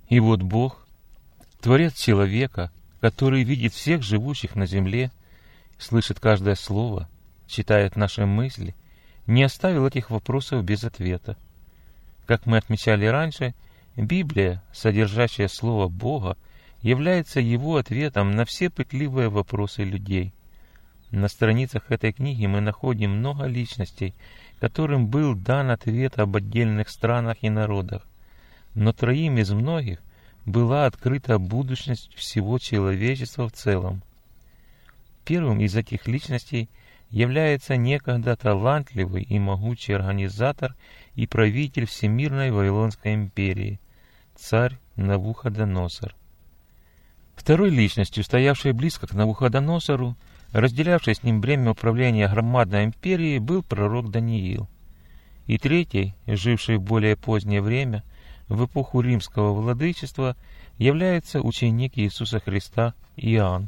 И вот Бог, Творец человека, который видит всех живущих на земле, слышит каждое слово, читает наши мысли, не оставил этих вопросов без ответа. Как мы отмечали раньше, Библия, содержащая Слово Бога, является Его ответом на все пытливые вопросы людей. На страницах этой книги мы находим много личностей, которым был дан ответ об отдельных странах и народах, но троим из многих была открыта будущность всего человечества в целом. Первым из этих личностей является некогда талантливый и могучий организатор и правитель Всемирной Вавилонской империи, царь Навуходоносор. Второй личностью, стоявшей близко к Навуходоносору, разделявшей с ним бремя управления громадной империей, был пророк Даниил. И третий, живший в более позднее время, в эпоху римского владычества, является ученик Иисуса Христа Иоанн.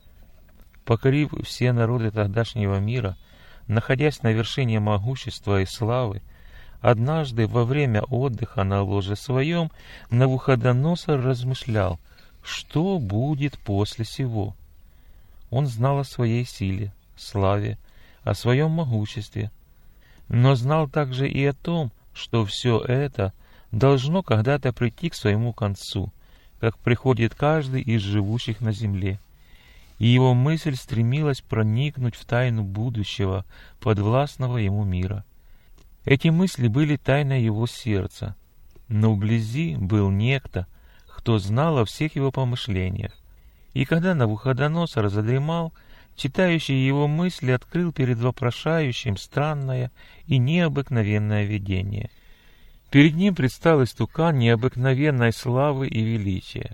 Покорив все народы тогдашнего мира, находясь на вершине могущества и славы, однажды во время отдыха на ложе своем Навуходоносор размышлял, что будет после сего. Он знал о своей силе, славе, о своем могуществе, но знал также и о том, что все это должно когда-то прийти к своему концу, как приходит каждый из живущих на земле. И его мысль стремилась проникнуть в тайну будущего, подвластного ему мира. Эти мысли были тайной его сердца, но вблизи был некто, кто знал о всех его помышлениях. И когда Навуходоносор задремал, читающий его мысли открыл перед вопрошающим странное и необыкновенное видение. Перед ним предстал истукан необыкновенной славы и величия.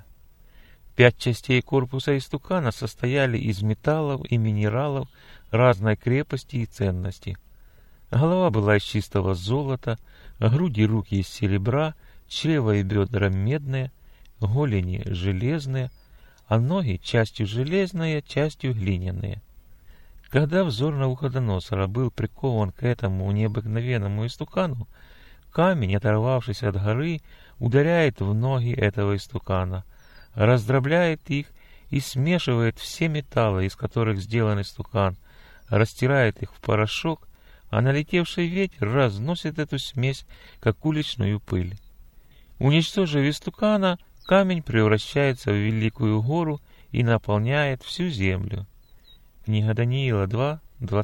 5 частей корпуса истукана состояли из металлов и минералов разной крепости и ценности. Голова была из чистого золота, груди и руки из серебра, чрево и бедра медные, голени железные, а ноги частью железные, частью глиняные. Когда взор Навуходоносора был прикован к этому необыкновенному истукану, камень, оторвавшись от горы, ударяет в ноги этого истукана, раздробляет их и смешивает все металлы, из которых сделан истукан, растирает их в порошок, а налетевший ветер разносит эту смесь, как уличную пыль. Уничтожив истукана, камень превращается в великую гору и наполняет всю землю. Книга Даниила 2,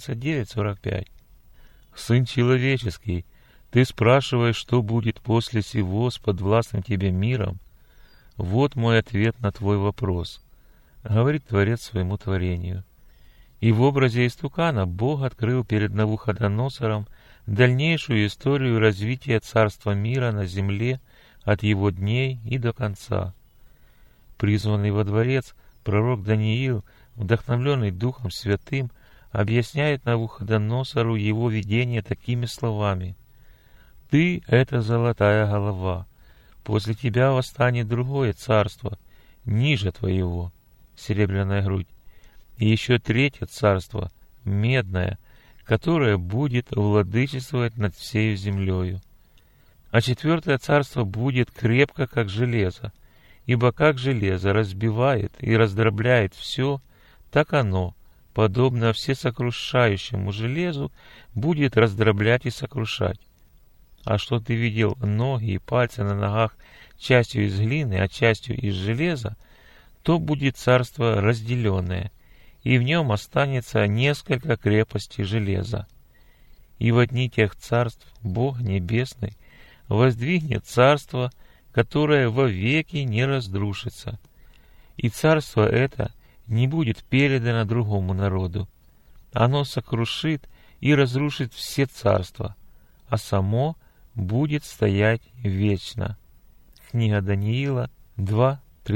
29-45. «Сын человеческий, ты спрашиваешь, что будет после сего с подвластным тебе миром? Вот мой ответ на твой вопрос, говорит Творец своему творению. И в образе истукана Бог открыл перед Навуходоносором дальнейшую историю развития царства мира на земле от его дней и до конца. Призванный во дворец, пророк Даниил, вдохновленный Духом Святым, объясняет Навуходоносору его видение такими словами: «Ты — это золотая голова, после тебя восстанет другое царство, ниже твоего, серебряная грудь, и еще третье царство, медное, которое будет владычествовать над всею землею. А четвертое царство будет крепко, как железо, ибо как железо разбивает и раздробляет все, так оно, подобно всесокрушающему железу, будет раздроблять и сокрушать. А что ты видел ноги и пальцы на ногах частью из глины, а частью из железа, то будет царство разделенное, и в нем останется несколько крепостей железа. И в одни тех царств Бог Небесный воздвигнет царство, которое вовеки не разрушится, и царство это не будет передано другому народу. Оно сокрушит и разрушит все царства, а само будет стоять вечно». Книга Даниила 2,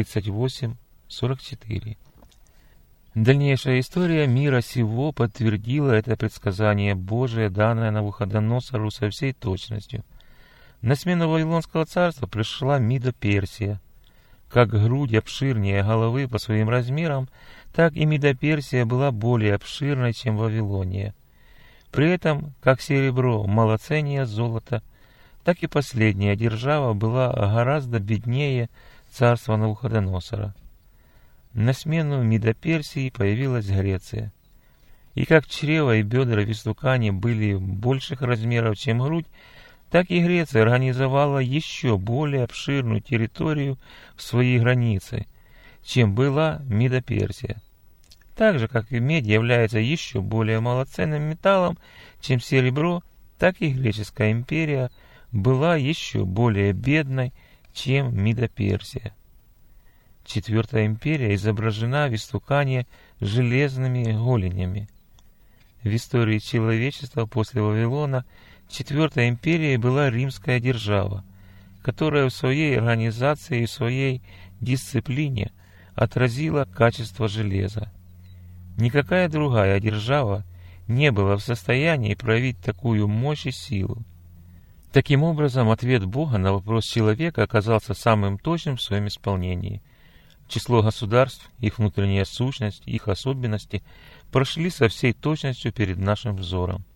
38-44. Дальнейшая история мира сего подтвердила это предсказание Божие, данное Навуходоносору со всей точностью. На смену Вавилонского царства пришла Мидо-Персия. Как грудь обширнее головы по своим размерам, так и Мидо-Персия была более обширной, чем Вавилония. При этом, как серебро малоценнее золота, так и последняя держава была гораздо беднее царства Навуходоносора. На смену Мидо-Персии появилась Греция. И как чрево и бедра Вистукани были больших размеров, чем грудь, так и Греция организовала еще более обширную территорию в своей границе, чем была Мидо-Персия. Так же, как и медь является еще более малоценным металлом, чем серебро, так и Греческая империя была еще более бедной, чем Мидо-Персия. Четвертая империя изображена в истукане железными голенями. В истории человечества после Вавилона Четвертой империей была римская держава, которая в своей организации и в своей дисциплине отразила качество железа. Никакая другая держава не была в состоянии проявить такую мощь и силу. Таким образом, ответ Бога на вопрос человека оказался самым точным в своем исполнении. Число государств, их внутренняя сущность, их особенности прошли со всей точностью перед нашим взором.